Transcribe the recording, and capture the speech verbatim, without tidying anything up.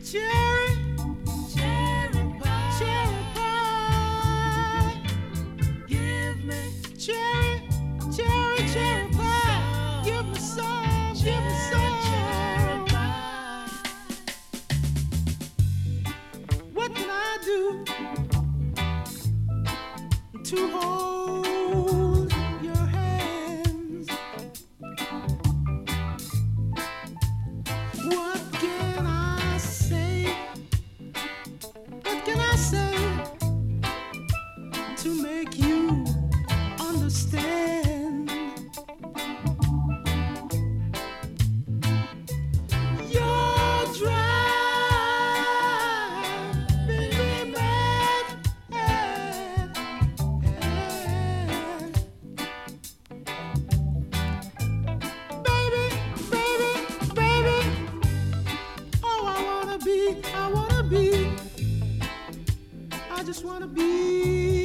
cherry, cherry pie, cherry pie. Give me cherry, cherry, cherry pie. Give me some, give me some cherry pie. What can I do to hold your hands? What can I say? What can I say to make you understand? You're driving me mad. Baby, baby, baby. Oh, I wanna be, I wanna be, I just wanna be